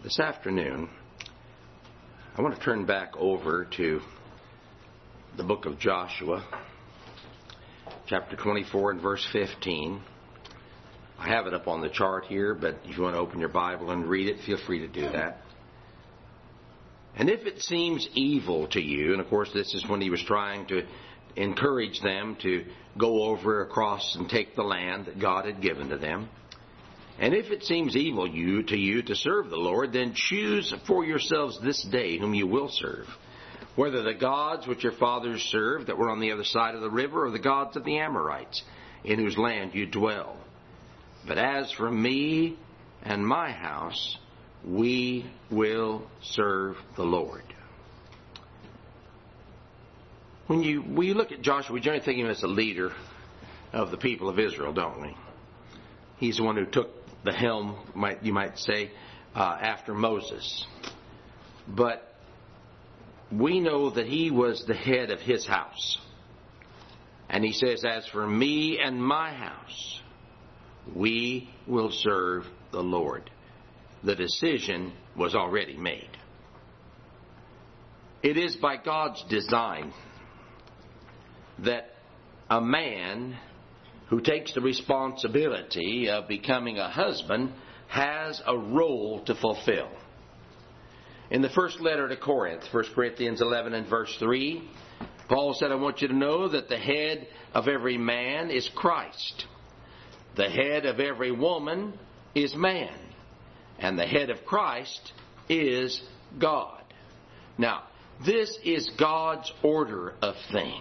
This afternoon, I want to turn back over to the book of Joshua, chapter 24 and verse 15. I have it up on the chart here, but if you want to open your Bible and read it, feel free to do that. And if it seems evil to you, and of course this is when he was trying to encourage them to go over across and take the land that God had given to them. And if it seems evil to you to serve the Lord, then choose for yourselves this day whom you will serve, whether the gods which your fathers served that were on the other side of the river, or the gods of the Amorites, in whose land you dwell. But as for me and my house, we will serve the Lord. When you look at Joshua, we generally think of him as the leader of the people of Israel, don't we? He's the one who took the helm, you might say, after Moses. But we know that he was the head of his house. And he says, as for me and my house, we will serve the Lord. The decision was already made. It is by God's design that a man who takes the responsibility of becoming a husband has a role to fulfill. In the first letter to Corinth, 1 Corinthians 11 and verse 3, Paul said, I want you to know that the head of every man is Christ. The head of every woman is man. And the head of Christ is God. Now, this is God's order of things.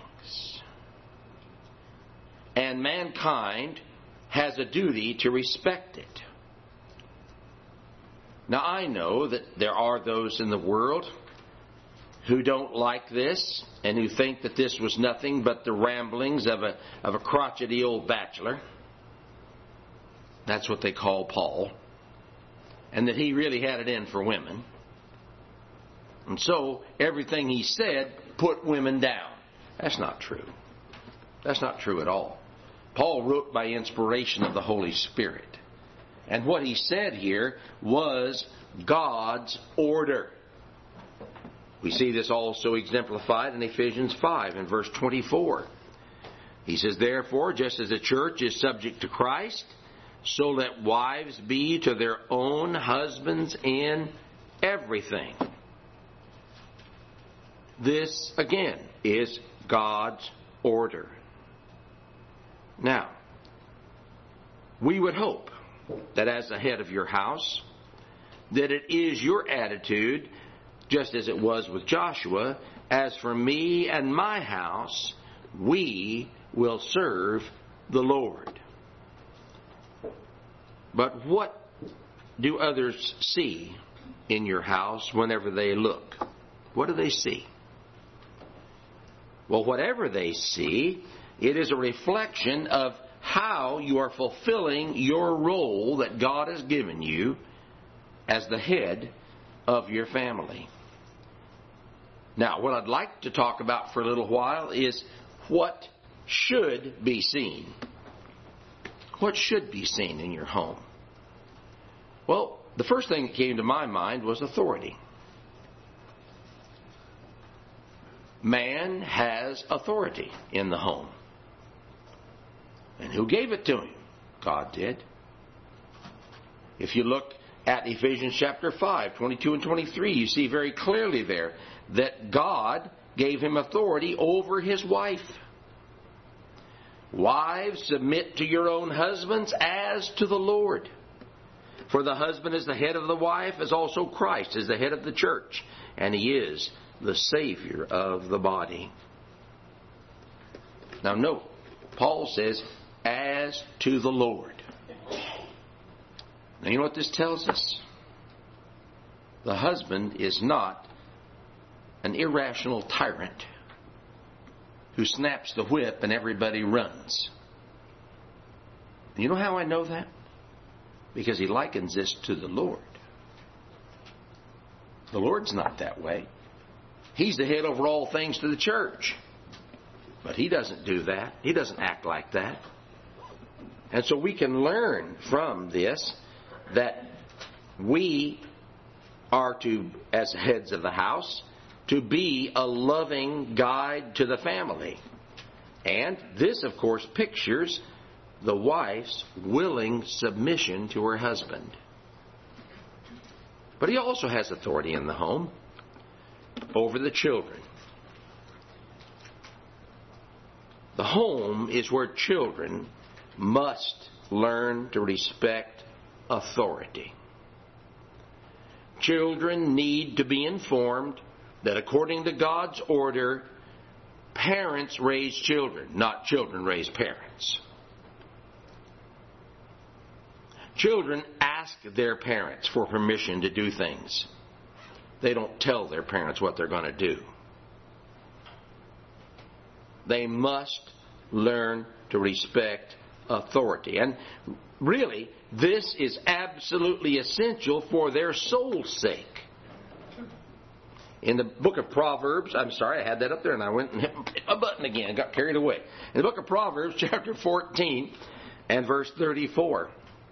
And mankind has a duty to respect it. Now, I know that there are those in the world who don't like this and who think that this was nothing but the ramblings of a crotchety old bachelor. That's what they call Paul. And that he really had it in for women. And so, everything he said put women down. That's not true. That's not true at all. Paul wrote by inspiration of the Holy Spirit. And what he said here was God's order. We see this also exemplified in Ephesians 5 and verse 24. He says, therefore, just as the church is subject to Christ, so let wives be to their own husbands in everything. This, again, is God's order. Now, we would hope that as the head of your house, that it is your attitude, just as it was with Joshua, as for me and my house, we will serve the Lord. But what do others see in your house whenever they look? What do they see? Well, whatever they see, it is a reflection of how you are fulfilling your role that God has given you as the head of your family. Now, what I'd like to talk about for a little while is what should be seen. What should be seen in your home? Well, the first thing that came to my mind was authority. Man has authority in the home. And who gave it to him? God did. If you look at Ephesians chapter 5, 22 and 23, you see very clearly there that God gave him authority over his wife. Wives, submit to your own husbands as to the Lord. For the husband is the head of the wife, as also Christ is the head of the church, and he is the Savior of the body. Now note, Paul says, as to the Lord. Now you know what this tells us? The husband is not an irrational tyrant who snaps the whip and everybody runs. You know how I know that? Because he likens this to the Lord. The Lord's not that way. He's the head over all things to the church. But he doesn't do that. He doesn't act like that. And so we can learn from this that we are to, as heads of the house, to be a loving guide to the family. And this, of course, pictures the wife's willing submission to her husband. But he also has authority in the home over the children. The home is where children must learn to respect authority. Children need to be informed that according to God's order, parents raise children, not children raise parents. Children ask their parents for permission to do things. They don't tell their parents what they're going to do. They must learn to respect authority. And really, this is absolutely essential for their soul's sake. In the book of Proverbs, I'm sorry, I had that up there and I went and hit a button again, got carried away. In the book of Proverbs, chapter 14 and verse 34.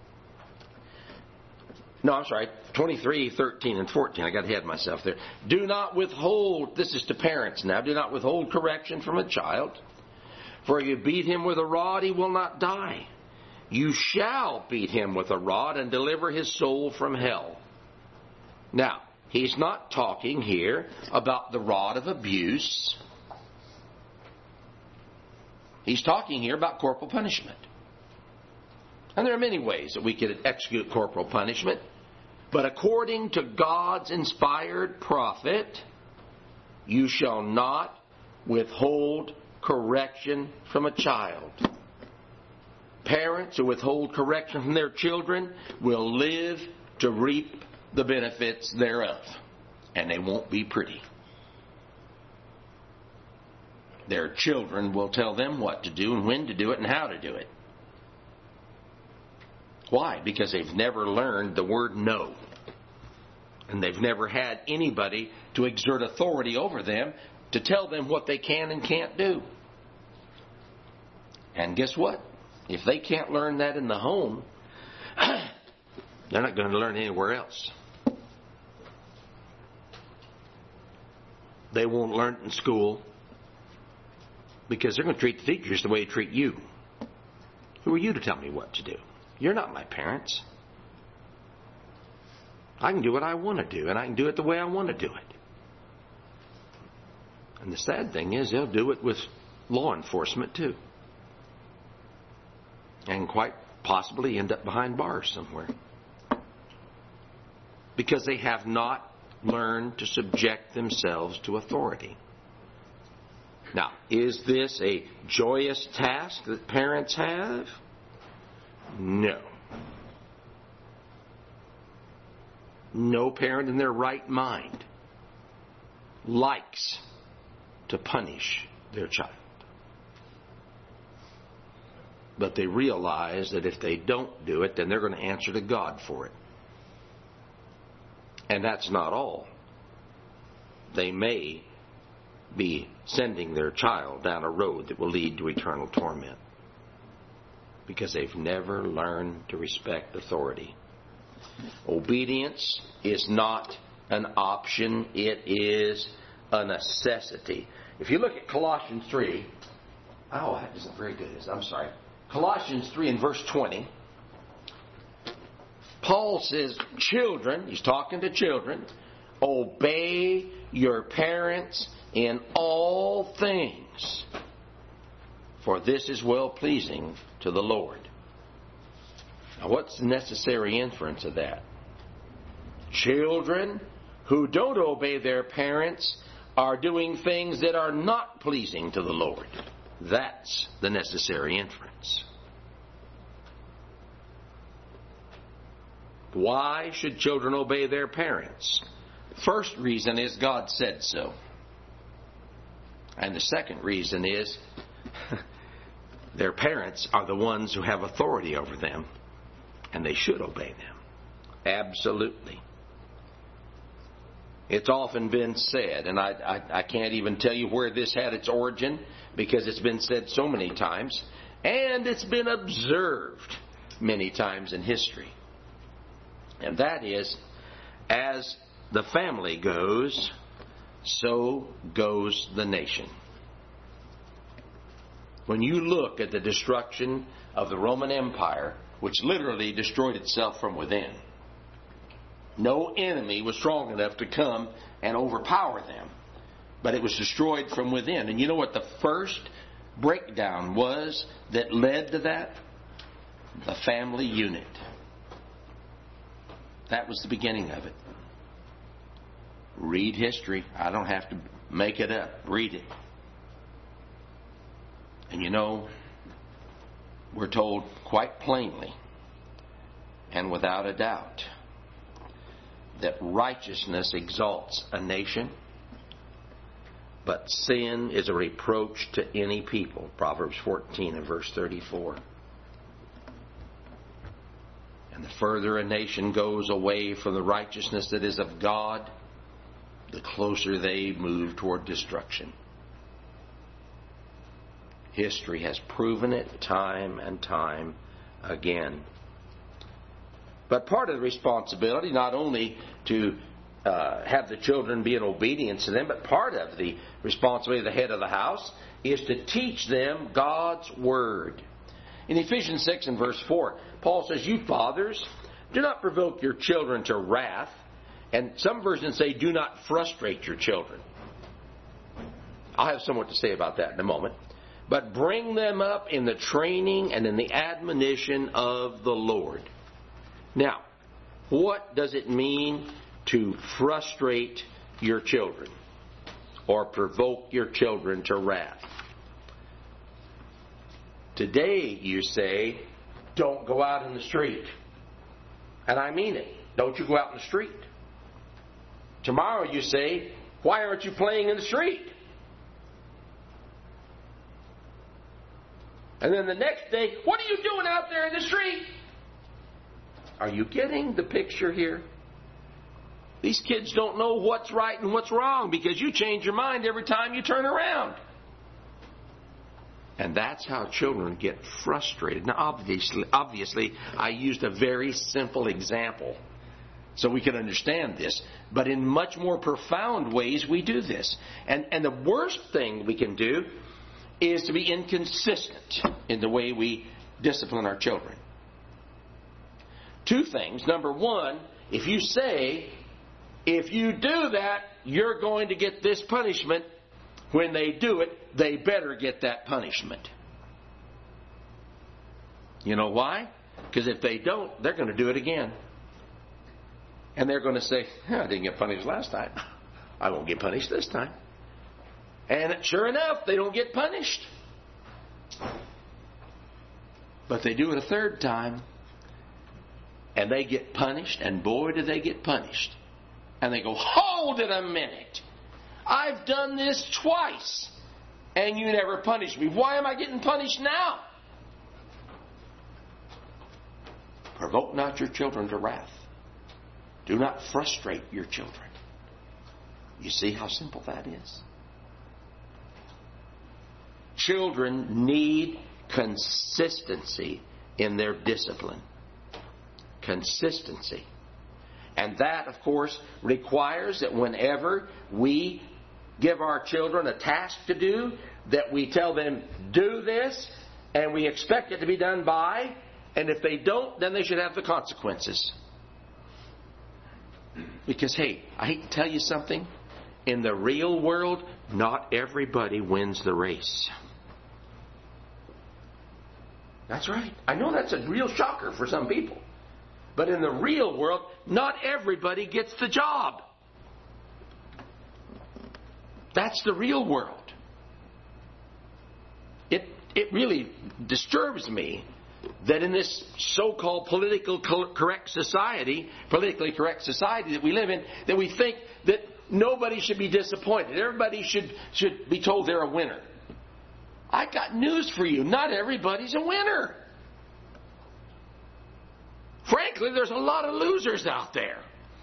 No, I'm sorry, 23, 13, and 14. I got ahead of myself there. Do not withhold, this is to parents now, do not withhold correction from a child. For if you beat him with a rod, he will not die. You shall beat him with a rod and deliver his soul from hell. Now, he's not talking here about the rod of abuse. He's talking here about corporal punishment. And there are many ways that we could execute corporal punishment. But according to God's inspired prophet, you shall not withhold correction from a child. Parents who withhold correction from their children will live to reap the benefits thereof. And they won't be pretty. Their children will tell them what to do and when to do it and how to do it. Why? Because they've never learned the word no. And they've never had anybody to exert authority over them to tell them what they can and can't do. And guess what? If they can't learn that in the home, they're not going to learn anywhere else. They won't learn it in school because they're going to treat the teachers the way they treat you. Who are you to tell me what to do? You're not my parents. I can do what I want to do, and I can do it the way I want to do it. And the sad thing is, they'll do it with law enforcement too. And quite possibly end up behind bars somewhere. Because they have not learned to subject themselves to authority. Now, is this a joyous task that parents have? No. No parent in their right mind likes to punish their child. But they realize that if they don't do it, then they're going to answer to God for it. And that's not all. They may be sending their child down a road that will lead to eternal torment. Because they've never learned to respect authority. Obedience is not an option. It is a necessity. If you look at Colossians 3. Oh, that isn't very good. I'm sorry. Colossians 3 and verse 20. Paul says, children, he's talking to children, obey your parents in all things, for this is well-pleasing to the Lord. Now, what's the necessary inference of that? Children who don't obey their parents are doing things that are not pleasing to the Lord. That's the necessary inference. Why should children obey their parents? First reason is God said so. And the second reason is their parents are the ones who have authority over them, and they should obey them. Absolutely. It's often been said, and I can't even tell you where this had its origin because it's been said so many times, and it's been observed many times in history. And that is, as the family goes, so goes the nation. When you look at the destruction of the Roman Empire, which literally destroyed itself from within, no enemy was strong enough to come and overpower them. But it was destroyed from within. And you know what the first breakdown was that led to that? The family unit. That was the beginning of it. Read history. I don't have to make it up. Read it. And you know, we're told quite plainly and without a doubt that righteousness exalts a nation, but sin is a reproach to any people. Proverbs 14 and verse 34. And the further a nation goes away from the righteousness that is of God, the closer they move toward destruction. History has proven it time and time again. But part of the responsibility, not only to have the children be in obedience to them, but part of the responsibility of the head of the house is to teach them God's Word. In Ephesians 6 and verse 4, Paul says, "You fathers, do not provoke your children to wrath." And some versions say, "Do not frustrate your children." I'll have somewhat to say about that in a moment. "But bring them up in the training and in the admonition of the Lord." Now, what does it mean to frustrate your children or provoke your children to wrath? Today, you say, don't go out in the street. And I mean it. Don't you go out in the street. Tomorrow, you say, why aren't you playing in the street? And then the next day, what are you doing out there in the street? Are you getting the picture here? These kids don't know what's right and what's wrong because you change your mind every time you turn around. And that's how children get frustrated. Now, obviously, I used a very simple example so we can understand this. But in much more profound ways, we do this. And the worst thing we can do is to be inconsistent in the way we discipline our children. Two things. Number one, if you say, if you do that, you're going to get this punishment, when they do it, they better get that punishment. You know why? Because if they don't, they're going to do it again. And they're going to say, I didn't get punished last time. I won't get punished this time. And sure enough, they don't get punished. But they do it a third time. And they get punished. And boy, do they get punished. And they go, hold it a minute. I've done this twice. And you never punished me. Why am I getting punished now? Provoke not your children to wrath. Do not frustrate your children. You see how simple that is? Children need consistency in their discipline. Consistency. And that, of course, requires that whenever we give our children a task to do, that we tell them, do this, and we expect it to be done by, and if they don't, then they should have the consequences. Because, hey, I hate to tell you something. In the real world, not everybody wins the race. That's right. I know that's a real shocker for some people. But in the real world, not everybody gets the job. That's the real world. It really disturbs me that in this so-called politically correct society that we live in, that we think that nobody should be disappointed. Everybody should be told they're a winner. I got news for you. Not everybody's a winner. Frankly, there's a lot of losers out there.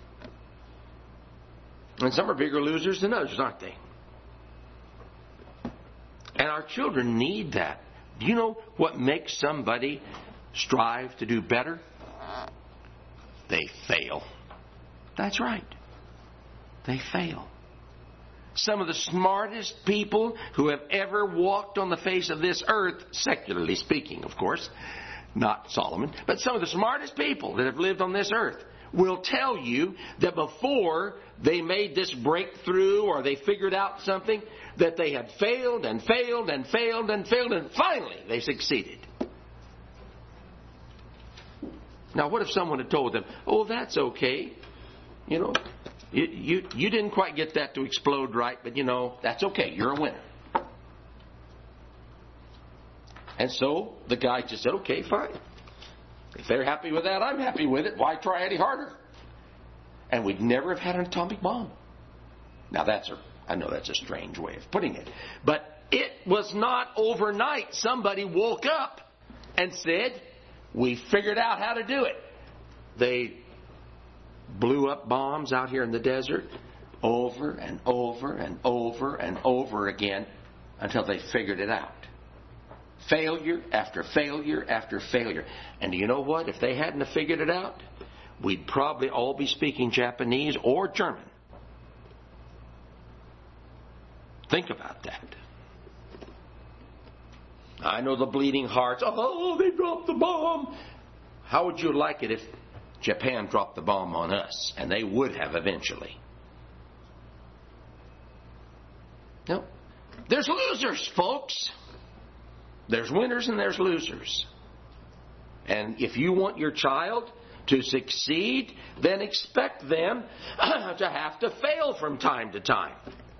And some are bigger losers than others, aren't they? And our children need that. Do you know what makes somebody strive to do better? They fail. That's right. they fail. Some of the smartest people who have ever walked on the face of this earth, secularly speaking, of course, not Solomon, but some of the smartest people that have lived on this earth will tell you that before they made this breakthrough or they figured out something, that they had failed and failed and failed and failed, and finally they succeeded. Now, what if someone had told them, oh, that's okay, you know, you didn't quite get that to explode right, but you know, that's okay, you're a winner. And so the guy just said, okay, fine. If they're happy with that, I'm happy with it. Why try any harder? And we'd never have had an atomic bomb. Now I know that's a strange way of putting it, but it was not overnight. Somebody woke up and said, we figured out how to do it. They blew up bombs out here in the desert over and over and over and over again until they figured it out. Failure after failure after failure. And do you know what? If they hadn't have figured it out, we'd probably all be speaking Japanese or German. Think about that. I know the bleeding hearts. Oh, they dropped the bomb. How would you like it if Japan dropped the bomb on us? And they would have eventually. No. There's losers, folks. There's winners and there's losers. And if you want your child to succeed, then expect them to have to fail from time to time.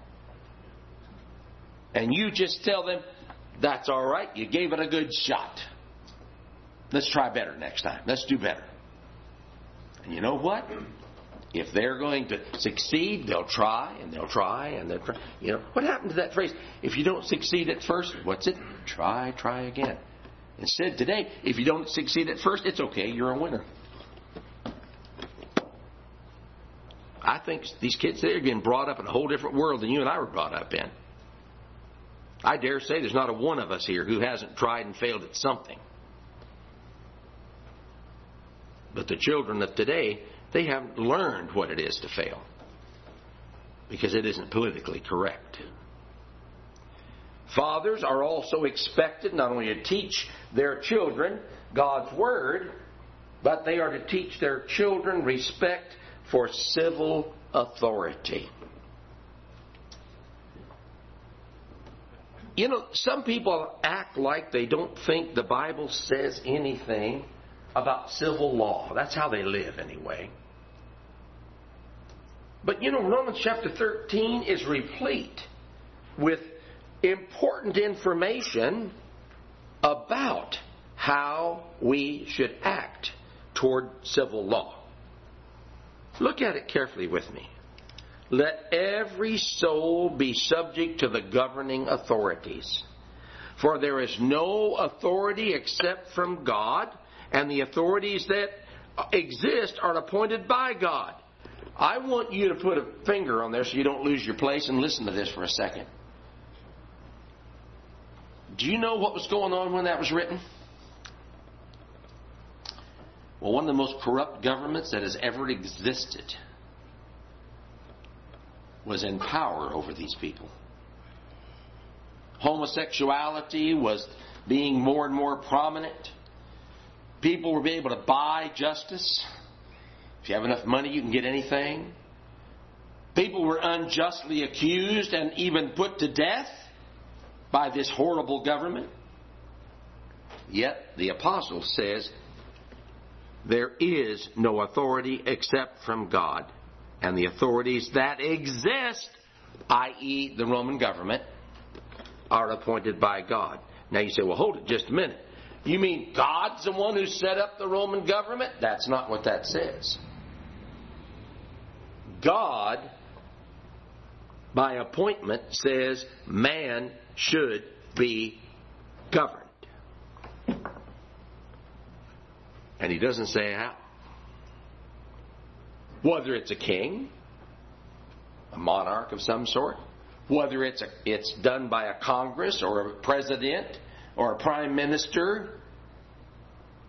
And you just tell them, that's all right, you gave it a good shot. Let's try better next time. Let's do better. And you know what? If they're going to succeed, they'll try and they'll try and they'll try. You know, what happened to that phrase? If you don't succeed at first, what's it? Try again. Instead, today, if you don't succeed at first, it's okay, you're a winner. I think these kids today are getting brought up in a whole different world than you and I were brought up in. I dare say there's not a one of us here who hasn't tried and failed at something. But the children of today, they haven't learned what it is to fail because it isn't politically correct. Fathers are also expected not only to teach their children God's Word, but they are to teach their children respect for civil authority. You know, some people act like they don't think the Bible says anything about civil law. That's how they live anyway. But you know, Romans chapter 13 is replete with important information about how we should act toward civil law. Look at it carefully with me. Let every soul be subject to the governing authorities. For there is no authority except from God, and the authorities that exist are appointed by God. I want you to put a finger on there so you don't lose your place and listen to this for a second. Do you know what was going on when that was written? Well, one of the most corrupt governments that has ever existed was in power over these people. Homosexuality was being more and more prominent. People were being able to buy justice. If you have enough money, you can get anything. People were unjustly accused and even put to death by this horrible government. Yet the apostle says there is no authority except from God. And the authorities that exist, i.e. the Roman government, are appointed by God. Now you say, well, hold it just a minute. You mean God's the one who set up the Roman government? That's not what that says. God, by appointment, says man should be governed. And he doesn't say how. Whether it's a king, a monarch of some sort, whether it's done by a Congress or a president or a prime minister,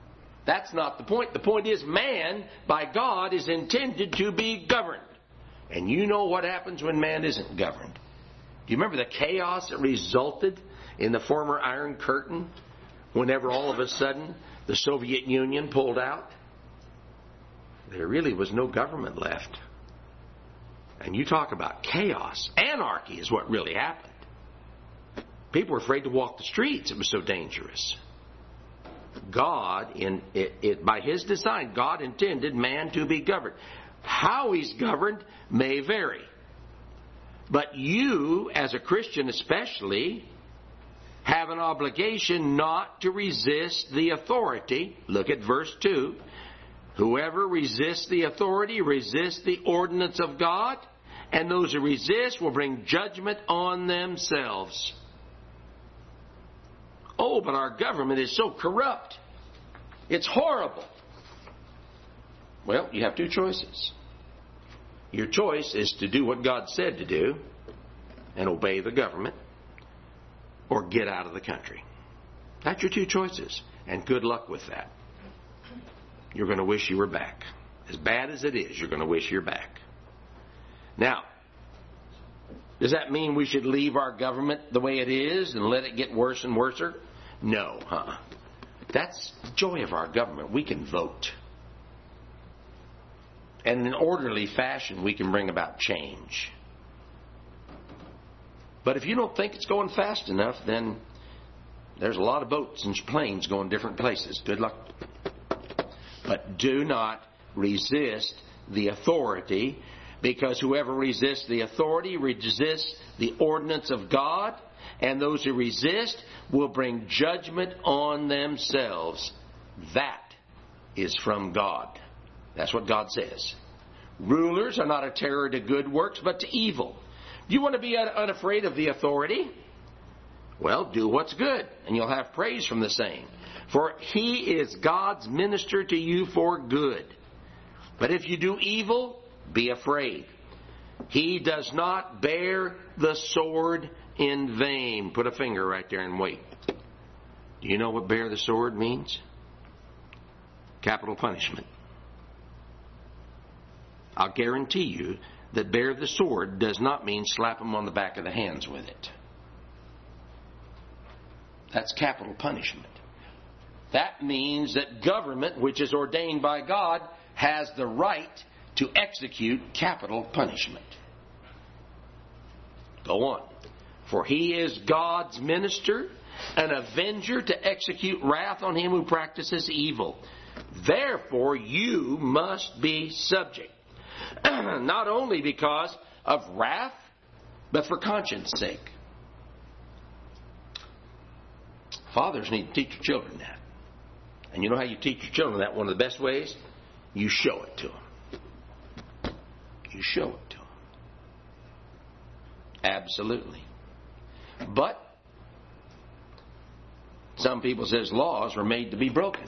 that's not the point. The point is man, by God, is intended to be governed. And you know what happens when man isn't governed. Do you remember the chaos that resulted in the former Iron Curtain whenever all of a sudden the Soviet Union pulled out? There really was no government left. And you talk about chaos. Anarchy is what really happened. People were afraid to walk the streets. It was so dangerous. God, by His design, God intended man to be governed. How He's governed may vary. But you, as a Christian especially, have an obligation not to resist the authority. Look at verse 2. Whoever resists the authority resists the ordinance of God, and those who resist will bring judgment on themselves. Oh, but our government is so corrupt. It's horrible. Well, you have two choices. Your choice is to do what God said to do and obey the government, or get out of the country. That's your two choices. And good luck with that. You're going to wish you were back. As bad as it is, you're going to wish you're back. Now, does that mean we should leave our government the way it is and let it get worse and worse? No. That's the joy of our government. We can vote. And in an orderly fashion, we can bring about change. But if you don't think it's going fast enough, then there's a lot of boats and planes going different places. Good luck. But do not resist the authority, because whoever resists the authority resists the ordinance of God, and those who resist will bring judgment on themselves. That is from God. That's what God says. Rulers are not a terror to good works, but to evil. Do you want to be unafraid of the authority? Well, do what's good, and you'll have praise from the same. For he is God's minister to you for good. But if you do evil, be afraid. He does not bear the sword in vain. Put a finger right there and wait. Do you know what bear the sword means? Capital punishment. I'll guarantee you that bear the sword does not mean slap him on the back of the hands with it. That's capital punishment. That means that government, which is ordained by God, has the right to execute capital punishment. Go on. For he is God's minister, an avenger to execute wrath on him who practices evil. Therefore, you must be subject. Not only because of wrath, but for conscience sake. Fathers need to teach your children that. And you know how you teach your children that? One of the best ways? You show it to them. You show it to them. Absolutely. But some people says laws were made to be broken.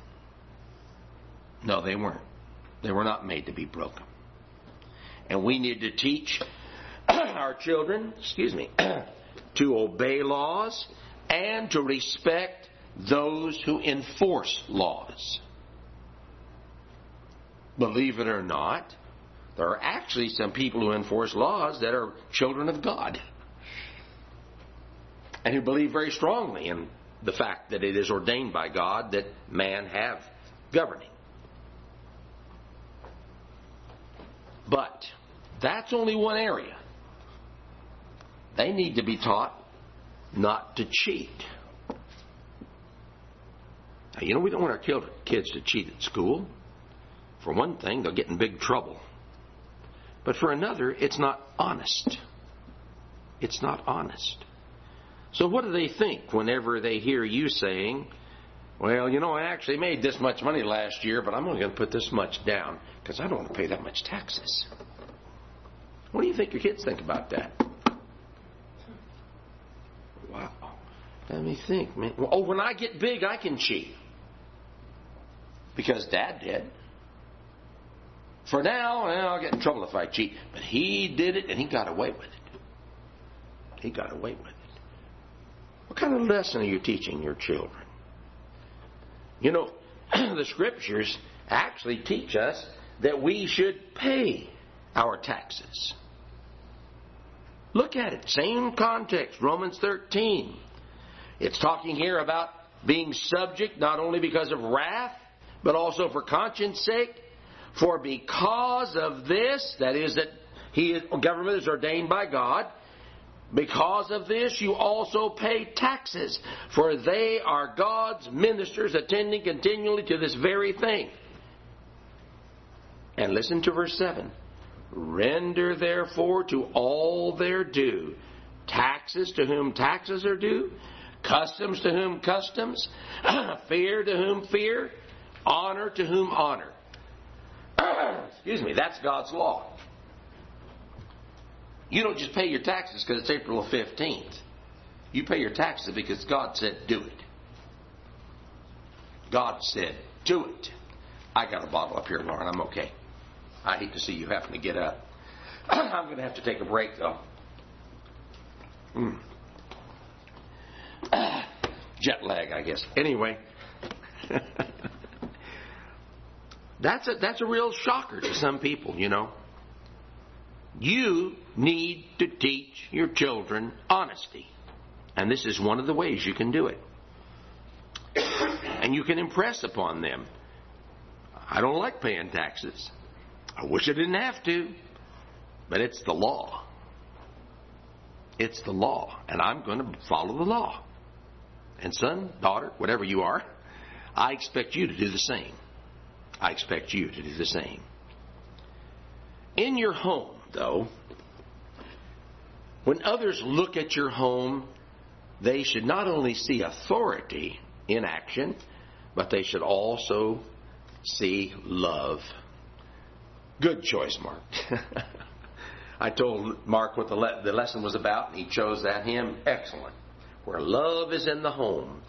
No, they weren't. They were not made to be broken. And we need to teach our children, to obey laws and to respect those who enforce laws. Believe it or not, there are actually some people who enforce laws that are children of God, and who believe very strongly in the fact that it is ordained by God that man have governing. But that's only one area. They need to be taught not to cheat. Now, you know, we don't want our kids to cheat at school. For one thing, they'll get in big trouble. But for another, it's not honest. It's not honest. So what do they think whenever they hear you saying, well, you know, I actually made this much money last year, but I'm only going to put this much down because I don't want to pay that much taxes? What do you think your kids think about that? Wow. Let me think, man. Oh, when I get big, I can cheat. Because Dad did. For now, I'll get in trouble if I cheat. But he did it, and he got away with it. He got away with it. What kind of lesson are you teaching your children? You know, the Scriptures actually teach us that we should pay our taxes. Look at it. Same context. Romans 13. It's talking here about being subject not only because of wrath, but also for conscience sake. For because of this, that is that government is ordained by God, because of this you also pay taxes, for they are God's ministers, attending continually to this very thing. And listen to verse 7. Render therefore to all their due, taxes to whom taxes are due, customs to whom customs, fear to whom fear, honor to whom honor. Excuse me, that's God's law. You don't just pay your taxes because it's April 15th. You pay your taxes because God said do it. God said do it. I got a bottle up here, Lauren. I'm okay. I hate to see you having to get up. I'm going to have to take a break, though. Jet lag, I guess. Anyway. That's a real shocker to some people, you know. You need to teach your children honesty. And this is one of the ways you can do it. And you can impress upon them. I don't like paying taxes. I wish I didn't have to. But it's the law. It's the law. And I'm going to follow the law. And son, daughter, whatever you are, I expect you to do the same. I expect you to do the same. In your home, though, when others look at your home, they should not only see authority in action, but they should also see love. Good choice, Mark. I told Mark what the lesson was about, and he chose that hymn. Excellent. Where love is in the home.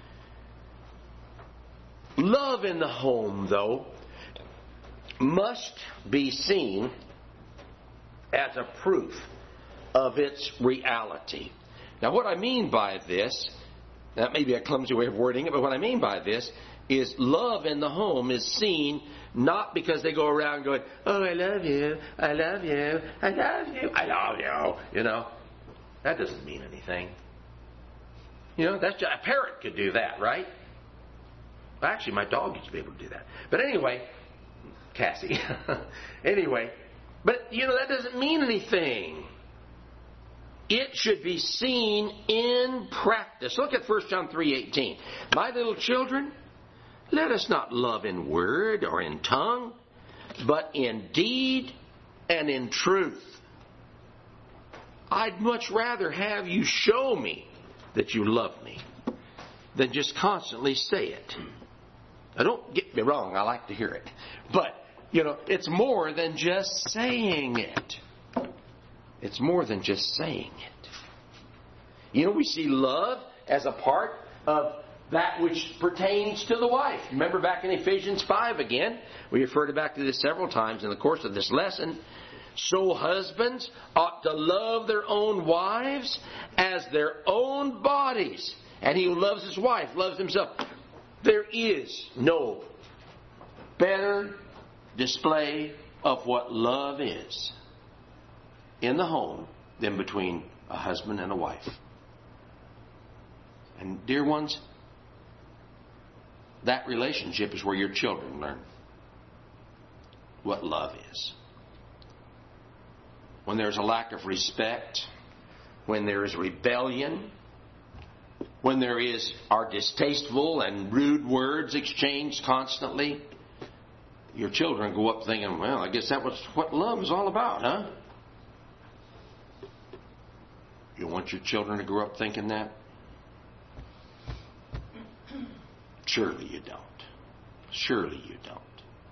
Love in the home, though, must be seen as a proof of its reality. Now, what I mean by this, that may be a clumsy way of wording it, but what I mean by this is love in the home is seen not because they go around going, oh, I love you, I love you, I love you, I love you. You know, that doesn't mean anything. You know, that's just, a parrot could do that, right? Actually, my dog used to be able to do that. But anyway, Cassie. Anyway, but you know, that doesn't mean anything. It should be seen in practice. Look at 1 John 3:18. My little children, let us not love in word or in tongue, but in deed and in truth. I'd much rather have you show me that you love me than just constantly say it. Now, don't get me wrong, I like to hear it. But, you know, it's more than just saying it. It's more than just saying it. You know, we see love as a part of that which pertains to the wife. Remember back in Ephesians 5 again, we referred back to this several times in the course of this lesson. So husbands ought to love their own wives as their own bodies. And he who loves his wife loves himself. There is no better display of what love is in the home than between a husband and a wife. And dear ones, that relationship is where your children learn what love is. When there's a lack of respect, when there is rebellion, when there are distasteful and rude words exchanged constantly, your children go up thinking, well, I guess that was what love is all about, huh? You want your children to grow up thinking that? Surely you don't. Surely you don't.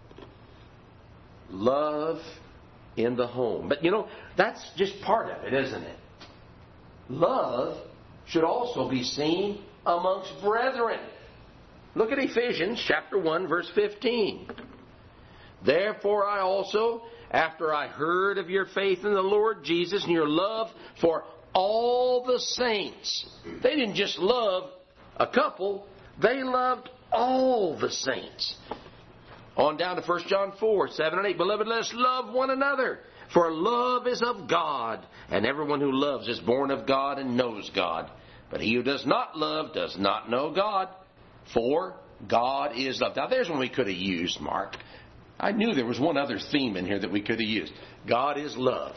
Love in the home. But you know, that's just part of it, isn't it? Love should also be seen amongst brethren. Look at Ephesians chapter 1, verse 15. Therefore I also, after I heard of your faith in the Lord Jesus and your love for all the saints. They didn't just love a couple, they loved all the saints. On down to 1 John 4, 7 and 8. Beloved, let us love one another. For love is of God, and everyone who loves is born of God and knows God. But he who does not love does not know God, for God is love. Now there's one we could have used, Mark. I knew there was one other theme in here that we could have used. God is love.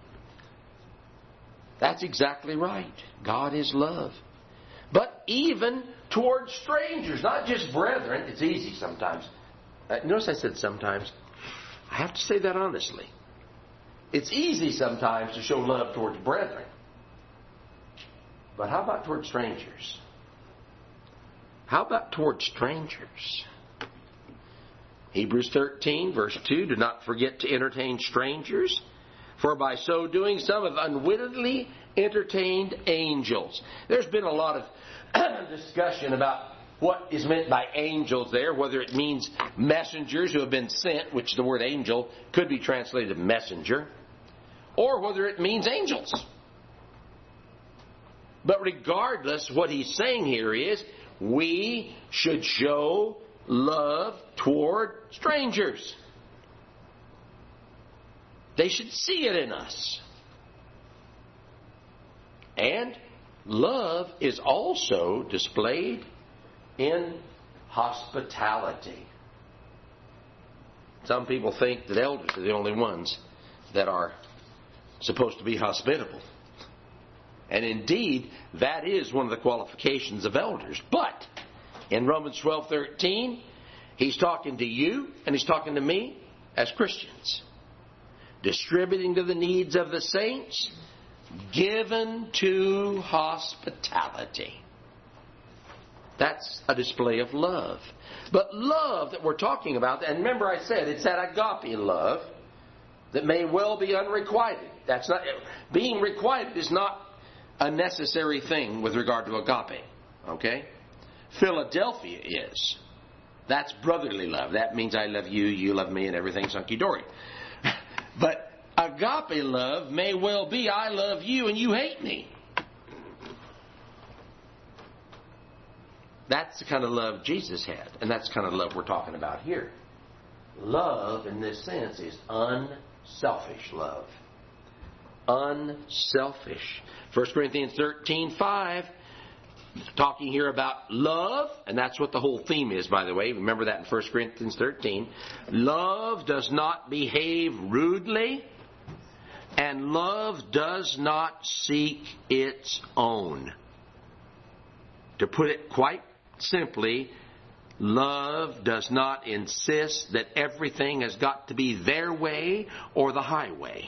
That's exactly right. God is love. But even towards strangers, not just brethren. It's easy sometimes. Notice I said sometimes. I have to say that honestly. It's easy sometimes to show love towards brethren. But how about towards strangers? How about towards strangers? Hebrews 13, verse 2, do not forget to entertain strangers, for by so doing some have unwittingly entertained angels. There's been a lot of discussion about what is meant by angels there, whether it means messengers who have been sent, which the word angel could be translated messenger, or whether it means angels. But regardless, what he's saying here is we should show love toward strangers. They should see it in us. And love is also displayed in hospitality. Some people think that elders are the only ones that are supposed to be hospitable. And indeed, that is one of the qualifications of elders. But in Romans 12:13, he's talking to you and he's talking to me as Christians. Distributing to the needs of the saints, given to hospitality. That's a display of love. But love that we're talking about, and remember I said it's that agape love that may well be unrequited. That's not, being requited is not a necessary thing with regard to agape. Okay? Philadelphia is. That's brotherly love. That means I love you, you love me, and everything's hunky-dory. But agape love may well be I love you and you hate me. That's the kind of love Jesus had. And that's the kind of love we're talking about here. Love, in this sense, is unselfish love. Unselfish. 1 Corinthians 13:5, talking here about love, and that's what the whole theme is, by the way. Remember that in 1 Corinthians 13. Love does not behave rudely, and love does not seek its own. To put it quite simply, love does not insist that everything has got to be their way or the highway.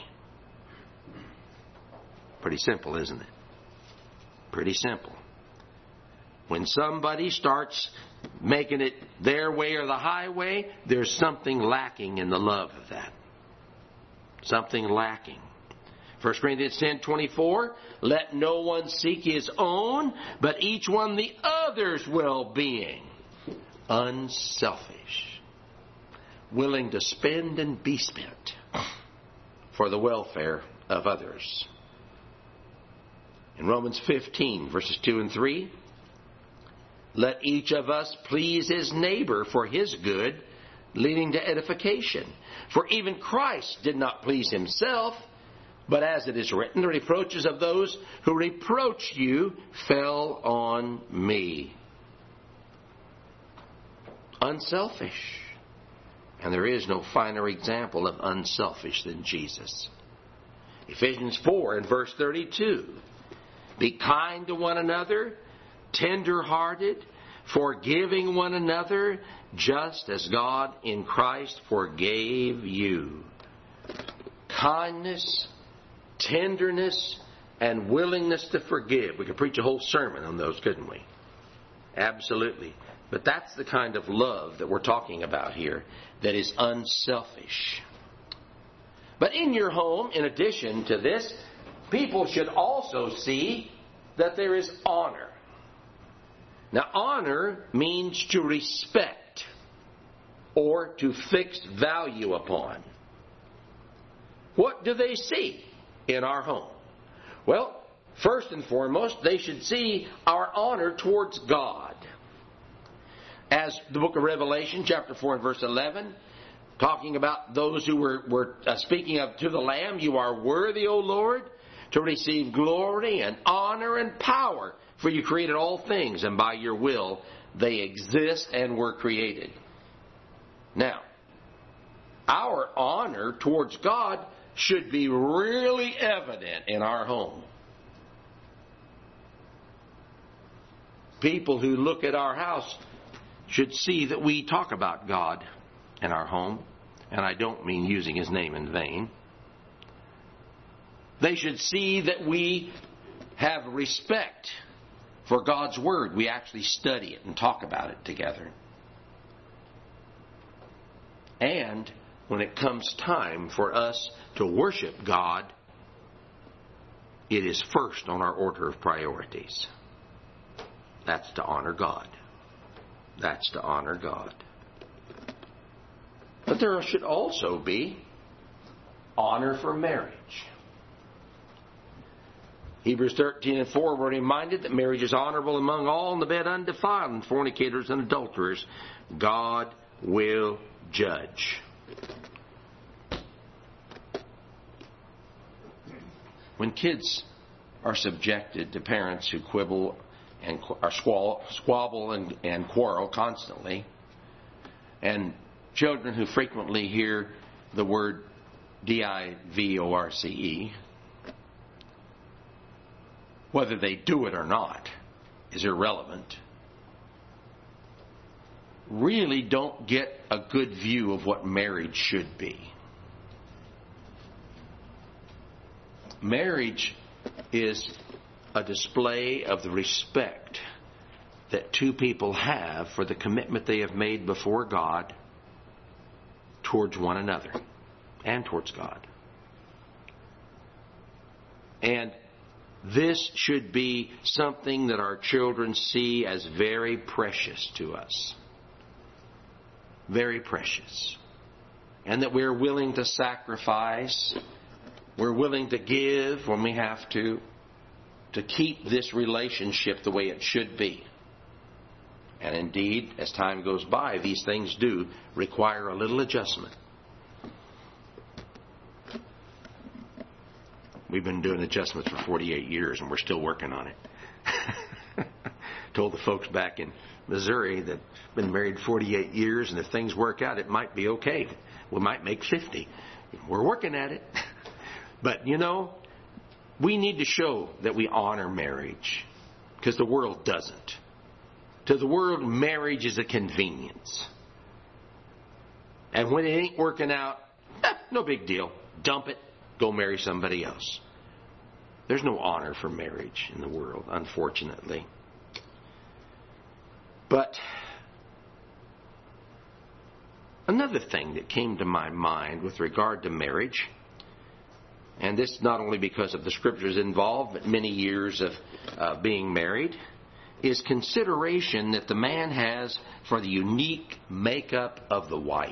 Pretty simple, isn't it? Pretty simple. When somebody starts making it their way or the highway, there's something lacking in the love of that. Something lacking. 1 Corinthians 10:24, let no one seek his own, but each one the other's well-being. Unselfish. Willing to spend and be spent for the welfare of others. In Romans 15, verses 2 and 3, let each of us please his neighbor for his good, leading to edification. For even Christ did not please himself, but as it is written, the reproaches of those who reproach you fell on me. Unselfish. And there is no finer example of unselfish than Jesus. Ephesians 4 and verse 32. Be kind to one another, tender-hearted, forgiving one another, just as God in Christ forgave you. Kindness, tenderness, and willingness to forgive. We could preach a whole sermon on those, couldn't we? Absolutely. But that's the kind of love that we're talking about here that is unselfish. But in your home, in addition to this, people should also see that there is honor. Now, honor means to respect or to fix value upon. What do they see in our home? Well, first and foremost, they should see our honor towards God. As the book of Revelation, chapter 4 and verse 11, talking about those who were speaking of to the Lamb, you are worthy, O Lord, to receive glory and honor and power, for you created all things, and by your will they exist and were created. Now, our honor towards God should be really evident in our home. People who look at our house should see that we talk about God in our home, and I don't mean using His name in vain. They should see that we have respect for God's Word. We actually study it and talk about it together. And when it comes time for us to worship God, it is first on our order of priorities. That's to honor God. That's to honor God. But there should also be honor for marriage. Hebrews 13:4, we're reminded that marriage is honorable among all, and the bed undefiled, and fornicators and adulterers God will judge. When kids are subjected to parents who quibble and squabble and quarrel constantly, and children who frequently hear the word divorce, whether they do it or not is irrelevant, really don't get a good view of what marriage should be. Marriage is a display of the respect that two people have for the commitment they have made before God towards one another and towards God. And this should be something that our children see as very precious to us. Very precious. And that we're willing to sacrifice, we're willing to give when we have to keep this relationship the way it should be. And indeed, as time goes by, these things do require a little adjustment. We've been doing adjustments for 48 years, and we're still working on it. Told the folks back in Missouri that been married 48 years, and if things work out, it might be okay. We might make 50. We're working at it. But, we need to show that we honor marriage, because the world doesn't. To the world, marriage is a convenience. And when it ain't working out, no big deal. Dump it. Go marry somebody else. There's no honor for marriage in the world, unfortunately. But another thing that came to my mind with regard to marriage, and this not only because of the scriptures involved, but many years of being married, is consideration that the man has for the unique makeup of the wife.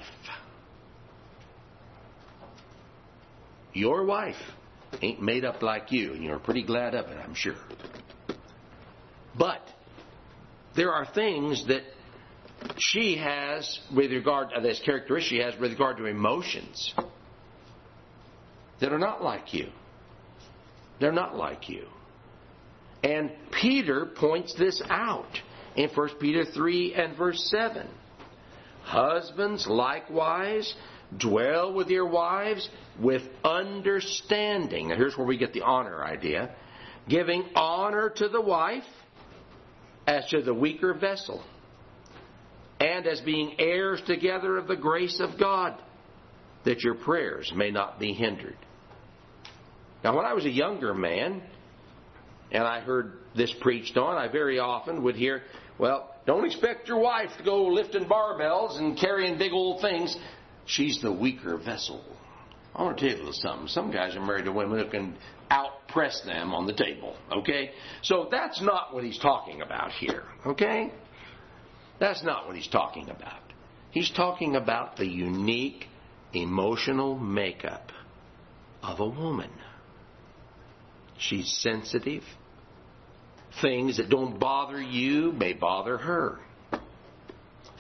Your wife ain't made up like you, and you're pretty glad of it, I'm sure. But there are things that she has with regard to this characteristic she has with regard to emotions that are not like you. They're not like you. And Peter points this out in 1 Peter 3 and verse 7. Husbands, likewise, dwell with your wives with understanding. Now here's where we get the honor idea. Giving honor to the wife as to the weaker vessel, and as being heirs together of the grace of God, that your prayers may not be hindered. Now when I was a younger man, and I heard this preached on, I very often would hear, well, don't expect your wife to go lifting barbells and carrying big old things. She's the weaker vessel. I want to tell you a little something. Some guys are married to women who can outpress them on the table. Okay? So that's not what he's talking about here. Okay? That's not what he's talking about. He's talking about the unique emotional makeup of a woman. She's sensitive. Things that don't bother you may bother her.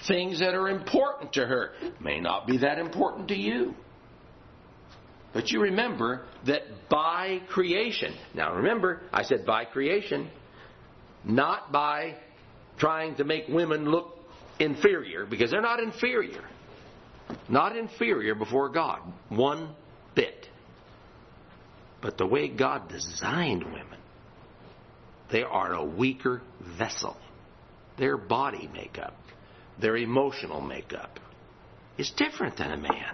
things that are important to her may not be that important to you. But you remember that by creation, now remember, I said by creation, not by trying to make women look inferior, because they're not inferior. Not inferior before God, one bit. But the way God designed women, they are a weaker vessel. Their body makeup, their emotional makeup is different than a man.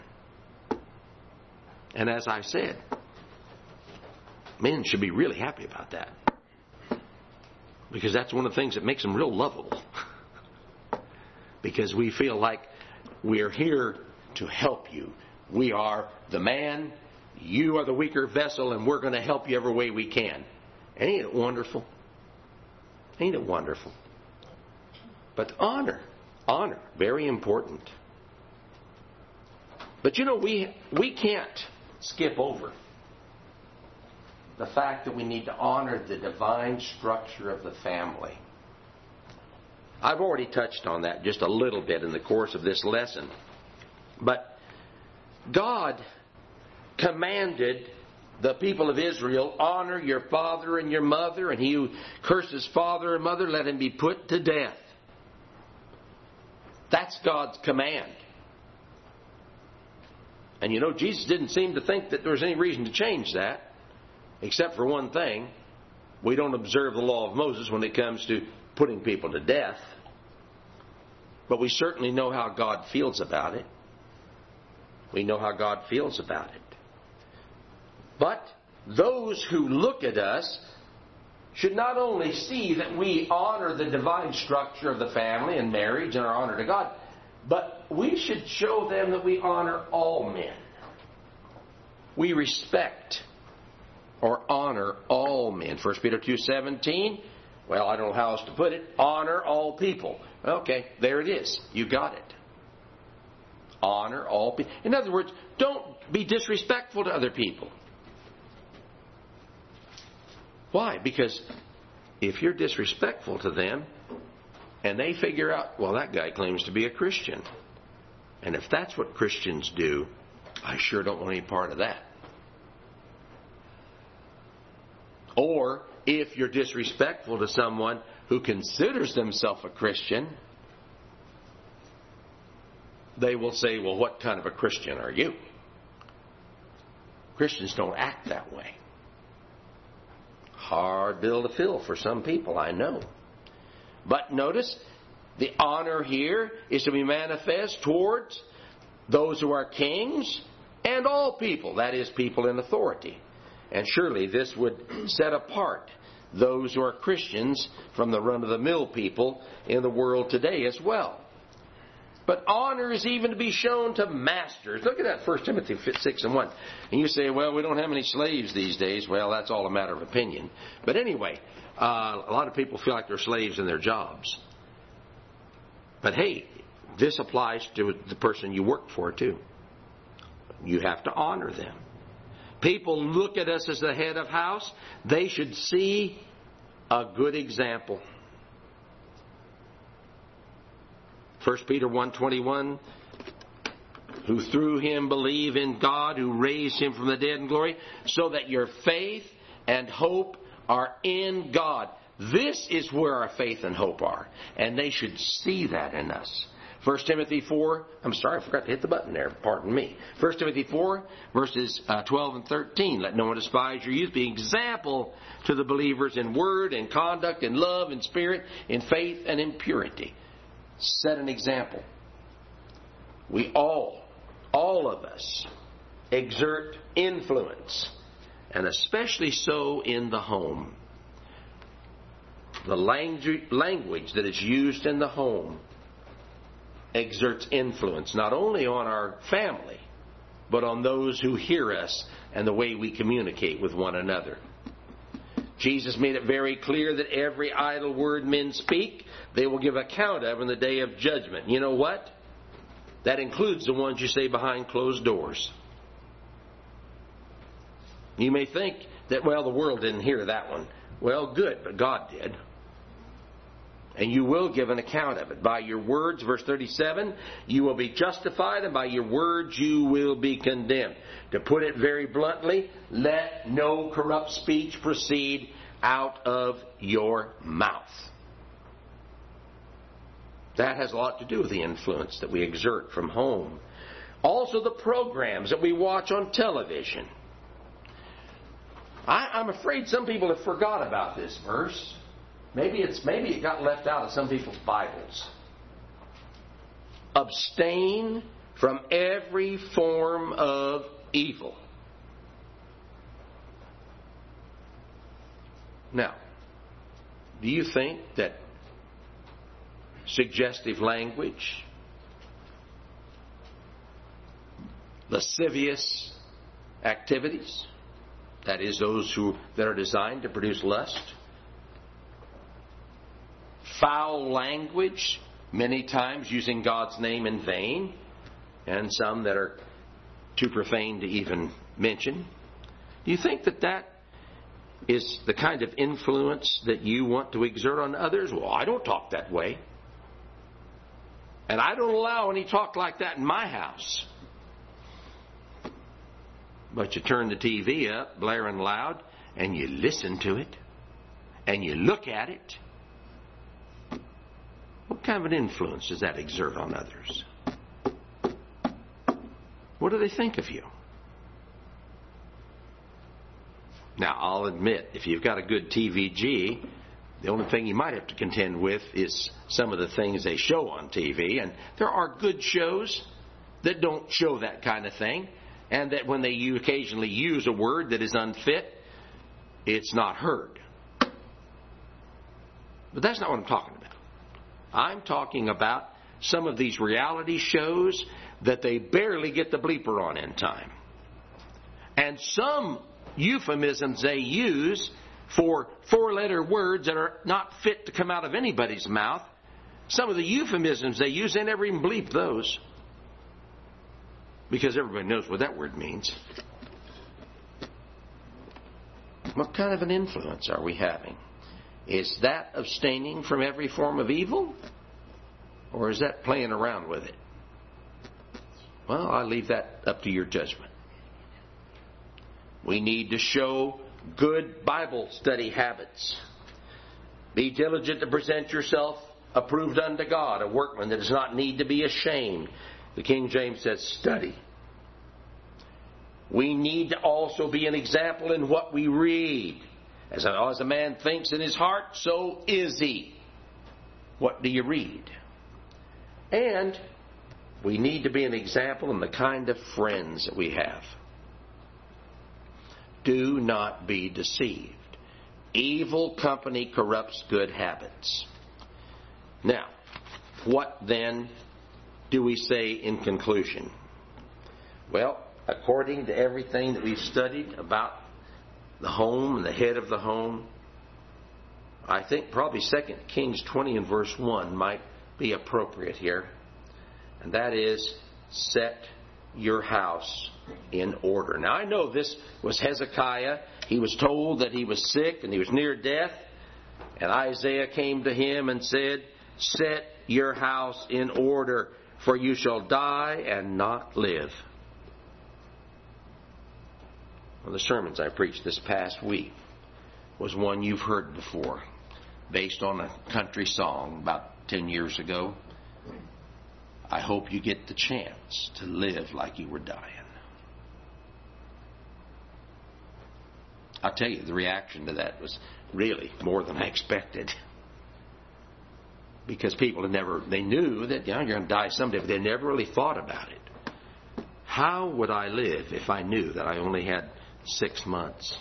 And as I said, men should be really happy about that. Because that's one of the things that makes them real lovable. Because we feel like we're here to help you. We are the man, you are the weaker vessel, and we're going to help you every way we can. Ain't it wonderful? Ain't it wonderful? But honor, very important. But you know, we can't skip over the fact that we need to honor the divine structure of the family. I've already touched on that just a little bit in the course of this lesson. But God commanded the people of Israel, honor your father and your mother, and he who curses father and mother, let him be put to death. That's God's command. And you know, Jesus didn't seem to think that there was any reason to change that, except for one thing. We don't observe the law of Moses when it comes to putting people to death. But we certainly know how God feels about it. We know how God feels about it. But those who look at us should not only see that we honor the divine structure of the family and marriage and our honor to God, but we should show them that we honor all men. We respect or honor all men. 1 Peter 2:17, well, I don't know how else to put it. Honor all people. Okay, there it is. You got it. Honor all people. In other words, don't be disrespectful to other people. Why? Because if you're disrespectful to them and they figure out, well, that guy claims to be a Christian, and if that's what Christians do, I sure don't want any part of that. Or if you're disrespectful to someone who considers themselves a Christian, they will say, well, what kind of a Christian are you? Christians don't act that way. Hard bill to fill for some people, I know. But notice, the honor here is to be manifest towards those who are kings and all people, that is, people in authority. And surely this would set apart those who are Christians from the run-of-the-mill people in the world today as well. But honor is even to be shown to masters. Look at that, 1 Timothy 6:1. And you say, well, we don't have any slaves these days. Well, that's all a matter of opinion. But anyway, a lot of people feel like they're slaves in their jobs. But hey, this applies to the person you work for too. You have to honor them. People look at us as the head of house. They should see a good example. 1 Peter 1:21, who through him believe in God, who raised him from the dead in glory, so that your faith and hope are in God. This is where our faith and hope are. And they should see that in us. 1 Timothy 4, I'm sorry, I forgot to hit the button there. Pardon me. 1 Timothy 4, verses 12 and 13. Let no one despise your youth. Be an example to the believers in word and conduct, in love and spirit, in faith and in purity. Set an example. We all of us, exert influence, and especially so in the home. The language that is used in the home exerts influence not only on our family, but on those who hear us and the way we communicate with one another. Jesus made it very clear that every idle word men speak, they will give account of in the day of judgment. You know what? That includes the ones you say behind closed doors. You may think that, well, the world didn't hear that one. Well, good, but God did. And you will give an account of it. By your words, verse 37, you will be justified, and by your words you will be condemned. To put it very bluntly, let no corrupt speech proceed out of your mouth. That has a lot to do with the influence that we exert from home. Also the programs that we watch on television. I'm afraid some people have forgot about this verse. Maybe it got left out of some people's Bibles. Abstain from every form of evil. Now, do you think that suggestive language, lascivious activities, that is, those that are designed to produce lust, foul language, many times using God's name in vain, and some that are too profane to even mention, do you think that is the kind of influence that you want to exert on others? Well, I don't talk that way. And I don't allow any talk like that in my house. But you turn the TV up, blaring loud, and you listen to it, and you look at it. What kind of an influence does that exert on others? What do they think of you? Now, I'll admit, if you've got a good TVG, the only thing you might have to contend with is some of the things they show on TV. And there are good shows that don't show that kind of thing. And that when they occasionally use a word that is unfit, it's not heard. But that's not what I'm talking about. I'm talking about some of these reality shows that they barely get the bleeper on in time. And some euphemisms they use for four-letter words that are not fit to come out of anybody's mouth, some of the euphemisms they use, they never even bleep those. Because everybody knows what that word means. What kind of an influence are we having? Is that abstaining from every form of evil? Or is that playing around with it? Well, I leave that up to your judgment. We need to show good Bible study habits. Be diligent to present yourself approved unto God, a workman that does not need to be ashamed. The King James says, study. We need to also be an example in what we read. As a man thinks in his heart, so is he. What do you read? And we need to be an example in the kind of friends that we have. Do not be deceived. Evil company corrupts good habits. Now, what then do we say in conclusion? Well, according to everything that we've studied about the home and the head of the home, I think probably 2 Kings 20 and verse 1 might be appropriate here. And that is, set your house in order. Now, I know this was Hezekiah. He was told that he was sick and he was near death. And Isaiah came to him and said, set your house in order, for you shall die and not live. One of the sermons I preached this past week was one you've heard before, based on a country song about 10 years ago. I hope you get the chance to live like you were dying. I'll tell you, the reaction to that was really more than I expected. Because people they knew that you're going to die someday, but they never really thought about it. How would I live if I knew that I only had 6 months?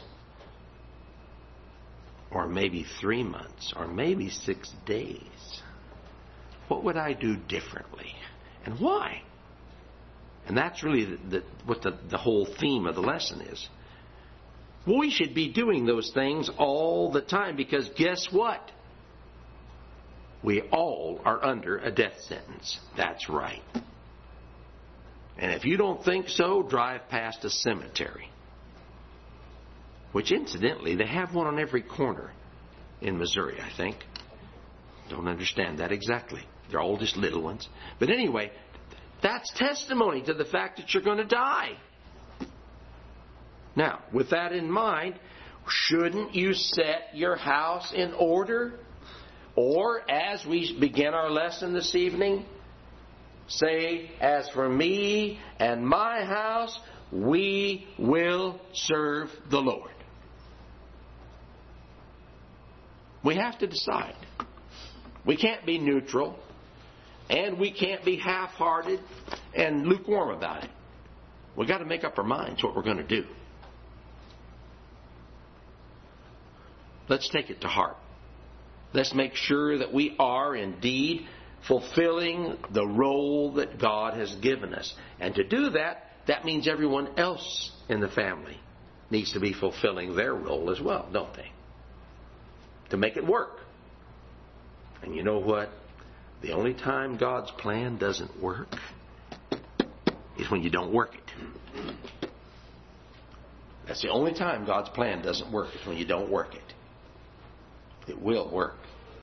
Or maybe 3 months? Or maybe 6 days? What would I do differently? And why? And that's really what the whole theme of the lesson is. We should be doing those things all the time, because guess what? We all are under a death sentence. That's right. And if you don't think so, drive past a cemetery. Which, incidentally, they have one on every corner in Missouri, I think. Don't understand that exactly. They're all just little ones. But anyway, that's testimony to the fact that you're going to die. Now, with that in mind, shouldn't you set your house in order? Or, as we begin our lesson this evening, say, as for me and my house, we will serve the Lord. We have to decide. We can't be neutral, and we can't be half-hearted and lukewarm about it. We've got to make up our minds what we're going to do. Let's take it to heart. Let's make sure that we are indeed fulfilling the role that God has given us. And to do that, that means everyone else in the family needs to be fulfilling their role as well, don't they? To make it work. And you know what? The only time God's plan doesn't work is when you don't work it. That's the only time God's plan doesn't work, is when you don't work it. It will work